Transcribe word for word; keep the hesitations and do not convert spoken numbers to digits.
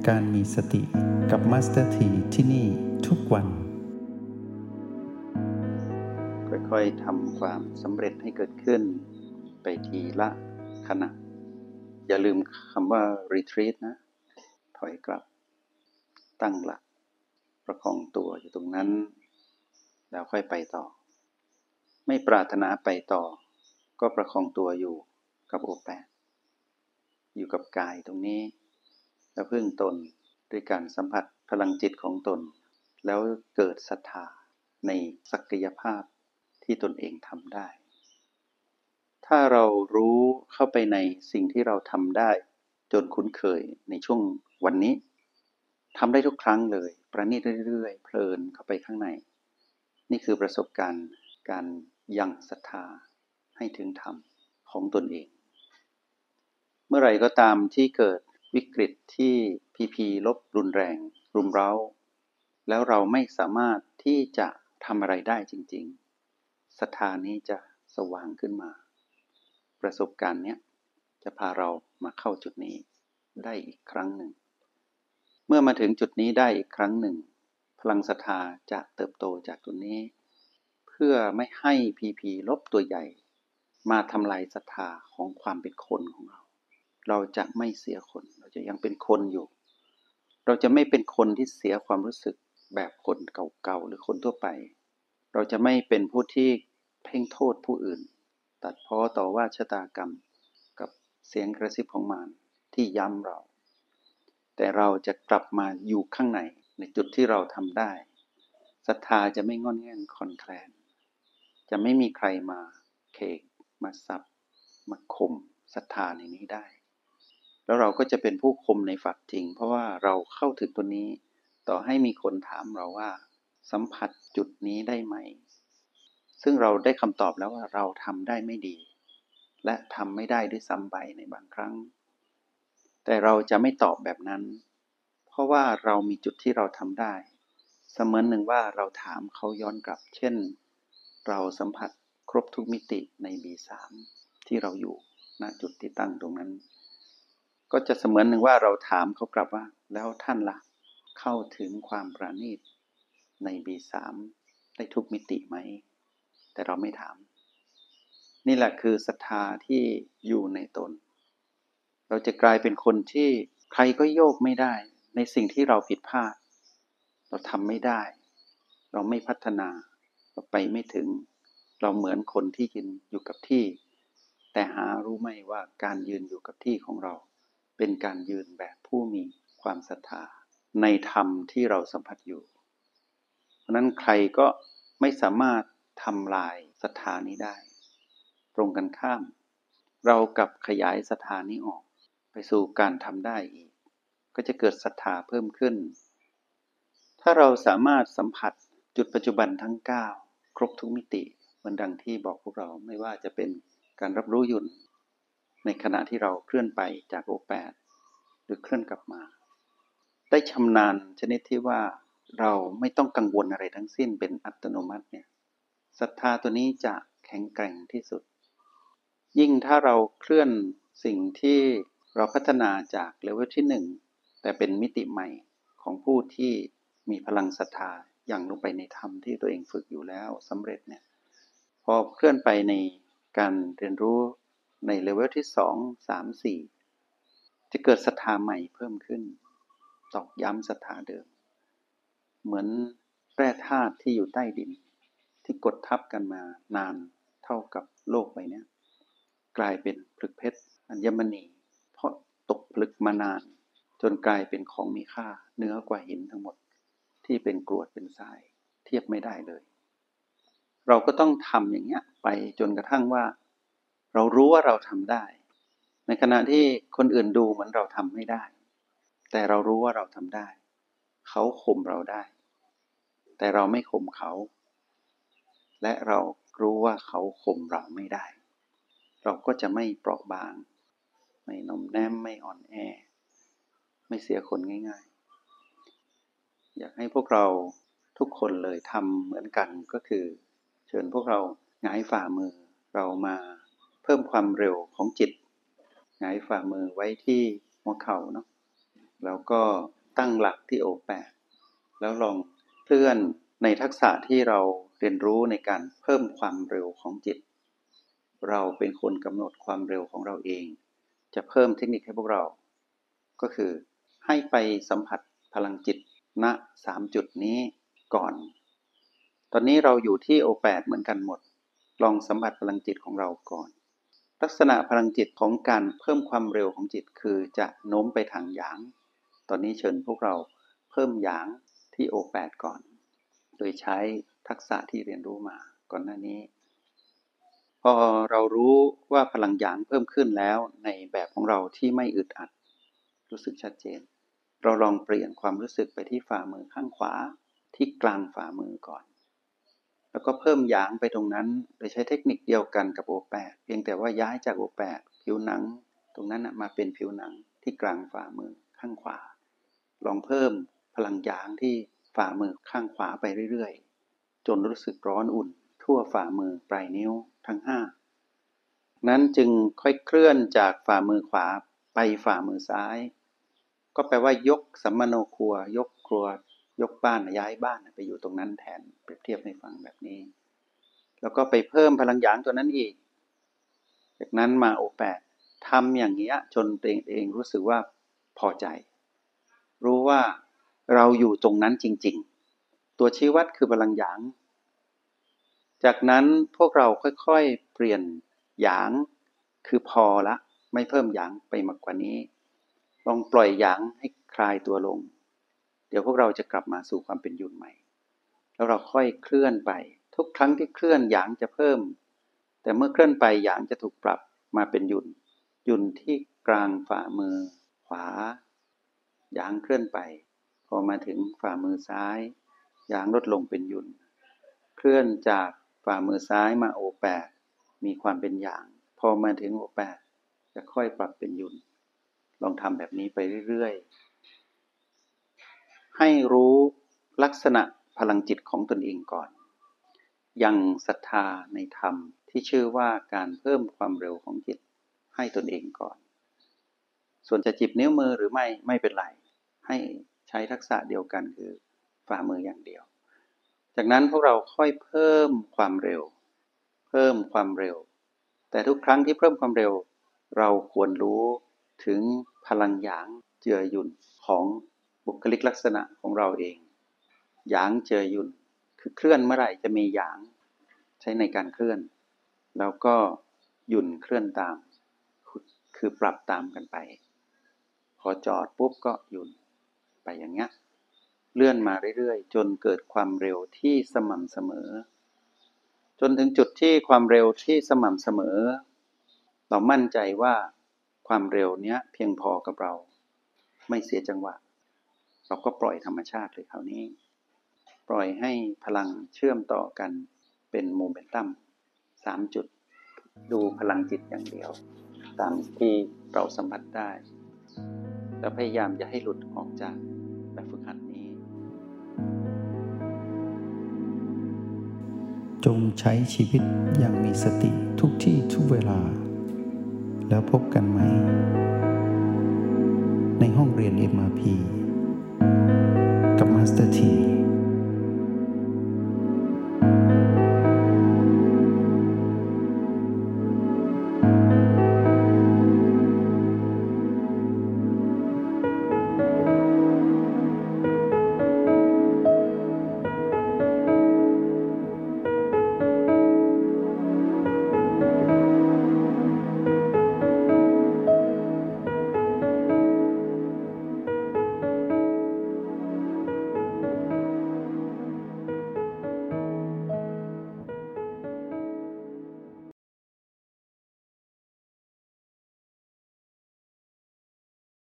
การมีสติกับมาสเตอร์ทีที่นี่ทุกวันค่อยๆทำความสำเร็จให้เกิดขึ้นไปทีละขณะอย่าลืมคำว่า retreat นะถอยกลับตั้งหลักประคองตัวอยู่ตรงนั้นแล้วค่อยไปต่อไม่ปรารถนาไปต่อก็ประคองตัวอยู่กับโอแปดอยู่กับกายตรงนี้แล้วพึ่งตนด้วยการสัมผัสพลังจิตของตนแล้วเกิดศรัทธาในศักยภาพที่ตนเองทำได้ถ้าเรารู้เข้าไปในสิ่งที่เราทำได้จนคุ้นเคยในช่วงวันนี้ทำได้ทุกครั้งเลยประณีตเรื่อยๆเพลินเข้าไปข้างในนี่คือประสบการณ์การยังศรัทธาให้ถึงธรรมของตนเองเมื่อไหร่ก็ตามที่เกิดวิกฤตที่พีพีลบรุนแรงรุมเร้าแล้วเราไม่สามารถที่จะทำอะไรได้จริงๆศรัทธานี้จะสว่างขึ้นมาประสบการณ์นี้จะพาเรามาเข้าจุดนี้ได้อีกครั้งหนึ่งเมื่อมาถึงจุดนี้ได้อีกครั้งหนึ่งพลังศรัทธาจะเติบโตจากจุดนี้เพื่อไม่ให้พีพีลบตัวใหญ่มาทำลายศรัทธาของความเป็นคนของเราเราจะไม่เสียคนเราจะยังเป็นคนอยู่เราจะไม่เป็นคนที่เสียความรู้สึกแบบคนเก่าๆหรือคนทั่วไปเราจะไม่เป็นผู้ที่เพ่งโทษผู้อื่นตัดพ้อต่อว่าชะตากรรมกับเสียงกระซิบของมารที่ย้ำเราแต่เราจะกลับมาอยู่ข้างในในจุดที่เราทำได้ศรัทธาจะไม่งอนแง่นคลอนแคลนจะไม่มีใครมาเคกมาสับมาข่มศรัทธาในนี้ได้แล้วเราก็จะเป็นผู้คมในฝักจริงเพราะว่าเราเข้าถึงตัวนี้ต่อให้มีคนถามเราว่าสัมผัสจุดนี้ได้ไหมซึ่งเราได้คำตอบแล้วว่าเราทำได้ไม่ดีและทำไม่ได้ด้วยซ้ำไปในบางครั้งแต่เราจะไม่ตอบแบบนั้นเพราะว่าเรามีจุดที่เราทำได้เสมือนหนึ่งว่าเราถามเขาย้อนกลับเช่นเราสัมผัสครบทุกมิติใน บี สาม ที่เราอยู่ณจุดที่ตั้งตรงนั้นก็จะเสมือนหนึ่งว่าเราถามเขากลับว่าแล้วท่านล่ะเข้าถึงความประณีตใน บี สาม ได้ทุกมิติไหมแต่เราไม่ถามนี่แหละคือศรัทธาที่อยู่ในตนเราจะกลายเป็นคนที่ใครก็โยกไม่ได้ในสิ่งที่เราผิดพลาดเราทำไม่ได้เราไม่พัฒนาเราไปไม่ถึงเราเหมือนคนที่ยืนอยู่กับที่แต่หารู้ไหมว่าการยืนอยู่กับที่ของเราเป็นการยืนแบบผู้มีความศรัทธาในธรรมที่เราสัมผัสอยู่เพราะนั้นใครก็ไม่สามารถทำลายศรัทธานี้ได้ตรงกันข้ามเรากลับขยายศรัทธานี้ออกไปสู่การทำได้อีกก็จะเกิดศรัทธาเพิ่มขึ้นถ้าเราสามารถสัมผัสจุดปัจจุบันทั้งเก้าครบทุกมิติเหมือนดังที่บอกพวกเราไม่ว่าจะเป็นการรับรู้อยู่ในขณะที่เราเคลื่อนไปจากโอแปดหรือเคลื่อนกลับมาได้ชำนาญชนิดที่ว่าเราไม่ต้องกังวลอะไรทั้งสิ้นเป็นอัตโนมัติเนี่ยศรัทธาตัวนี้จะแข็งแกร่งที่สุดยิ่งถ้าเราเคลื่อนสิ่งที่เราพัฒนาจากเลเวลที่หนึ่งแต่เป็นมิติใหม่ของผู้ที่มีพลังศรัทธาอย่างลงไปในธรรมที่ตัวเองฝึกอยู่แล้วสำเร็จเนี่ยพอเคลื่อนไปในการเรียนรู้ในเลเวลที่สอง สาม สี่จะเกิดศรัทธาใหม่เพิ่มขึ้นตอกย้ำศรัทธาเดิมเหมือนแร่ธาตุที่อยู่ใต้ดินที่กดทับกันมานานเท่ากับโลกใบนี้กลายเป็นผลึกเพชรอัญมณีเพราะตกผลึกมานานจนกลายเป็นของมีค่าเหนือกว่าหินทั้งหมดที่เป็นกรวดเป็นทรายเทียบไม่ได้เลยเราก็ต้องทำอย่างเงี้ยไปจนกระทั่งว่าเรารู้ว่าเราทำได้ในขณะที่คนอื่นดูเหมือนเราทำไม่ได้แต่เรารู้ว่าเราทำได้เขาข่มเราได้แต่เราไม่ข่มเขาและเรารู้ว่าเขาข่มเราไม่ได้เราก็จะไม่เปราะบางไม่หน่อมแนมไม่อ่อนแอไม่เสียคนง่ายๆอยากให้พวกเราทุกคนเลยทำเหมือนกันก็คือเชิญพวกเราหงายฝ่ามือเรามาเพิ่มความเร็วของจิตหงายฝ่ามือไว้ที่หัวเข่าเนาะแล้วก็ตั้งหลักที่โอแปดแล้วลองเคลื่อนในทักษะที่เราเรียนรู้ในการเพิ่มความเร็วของจิตเราเป็นคนกำหนดความเร็วของเราเองจะเพิ่มเทคนิคให้พวกเราก็คือให้ไปสัมผัสพลังจิตณสามจุดนี้ก่อนตอนนี้เราอยู่ที่โอแปดเหมือนกันหมดลองสัมผัสพลังจิตของเราก่อนลักษณะพลังจิตของการเพิ่มความเร็วของจิตคือจะโน้มไปทางหยางตอนนี้เชิญพวกเราเพิ่มหยางที่โอแปดก่อนโดยใช้ทักษะที่เรียนรู้มาก่อนหน้านี้พอเรารู้ว่าพลังหยางเพิ่มขึ้นแล้วในแบบของเราที่ไม่อึดอัดรู้สึกชัดเจนเราลองเปลี่ยนความรู้สึกไปที่ฝ่ามือข้างขวาที่กลางฝ่ามือก่อนแล้วก็เพิ่มหยางไปตรงนั้นโดยใช้เทคนิคเดียวกันกับโอแปดเพียงแต่ว่าย้ายจากโอแปดผิวหนังตรงนั้นมาเป็นผิวหนังที่กลางฝ่ามือข้างขวาลองเพิ่มพลังหยางที่ฝ่ามือข้างขวาไปเรื่อยๆจนรู้สึกร้อนอุ่นทั่วฝ่ามือปลายนิ้วทั้งห้านั้นจึงค่อยเคลื่อนจากฝ่ามือขวาไปฝ่ามือซ้ายก็แปลว่ายกสัมมโนครัวยกครัวยกบ้านย้ายบ้านไปอยู่ตรงนั้นแทนเปรียบเทียบให้ฟังแบบนี้แล้วก็ไปเพิ่มพลังหยางตัวนั้นอีกจากนั้นมาโอแปดทำอย่างนี้จนตัวเองรู้สึกว่าพอใจรู้ว่าเราอยู่ตรงนั้นจริงๆตัวชี้วัดคือพลังหยางจากนั้นพวกเราค่อยๆเปลี่ยนหยางคือพอละไม่เพิ่มหยางไปมากกว่านี้ลองปล่อยหยางให้คลายตัวลงเดี๋ยวพวกเราจะกลับมาสู่ความเป็นหยุนใหม่แล้วเราค่อยเคลื่อนไปทุกครั้งที่เคลื่อนหยางจะเพิ่มแต่เมื่อเคลื่อนไปหยางจะถูกปรับมาเป็นหยุนหยุนที่กลางฝ่ามือขวาหยางเคลื่อนไปพอมาถึงฝ่ามือซ้ายหยางลดลงเป็นหยุนเคลื่อนจากฝ่ามือซ้ายมาโอแปดมีความเป็นหยางพอมาถึงโอแปดจะค่อยปรับเป็นหยุนลองทำแบบนี้ไปเรื่อยๆให้รู้ลักษณะพลังจิตของตนเองก่อนยังศรัทธาในธรรมที่ชื่อว่าการเพิ่มความเร็วของจิตให้ตนเองก่อนส่วนจะจิบนิ้วมือหรือไม่ไม่เป็นไรให้ใช้ทักษะเดียวกันคือฝ่ามืออย่างเดียวจากนั้นพวกเราค่อยเพิ่มความเร็วเพิ่มความเร็วแต่ทุกครั้งที่เพิ่มความเร็วเราควรรู้ถึงพลังหยางเจือหยุ่นของบุคลิกลักษณะของเราเองหยางเจือหยุ่นคือเคลื่อนเมื่อไหร่จะมีหยางใช้ในการเคลื่อนแล้วก็หยุ่นเคลื่อนตามคือปรับตามกันไปพอจอดปุ๊บก็หยุ่นไปอย่างเงี้ยเลื่อนมาเรื่อยๆจนเกิดความเร็วที่สม่ำเสมอจนถึงจุดที่ความเร็วที่สม่ำเสมอเรามั่นใจว่าความเร็วเนี้ยเพียงพอกับเราไม่เสียจังหวะเราก็ปล่อยธรรมชาติเลยคราวนี้ปล่อยให้พลังเชื่อมต่อกันเป็นโมเมนตัมสามจุดดูพลังจิตอย่างเดียวตามที่เราสัมผัสได้แล้วพยายามอย่าให้หลุดออกจากแบบฝึกหัดนี้จงใช้ชีวิตอย่างมีสติทุกที่ทุกเวลาแล้วพบกันไหมในห้องเรียน เอ็ม อาร์ พี กับมาสเตอร์ที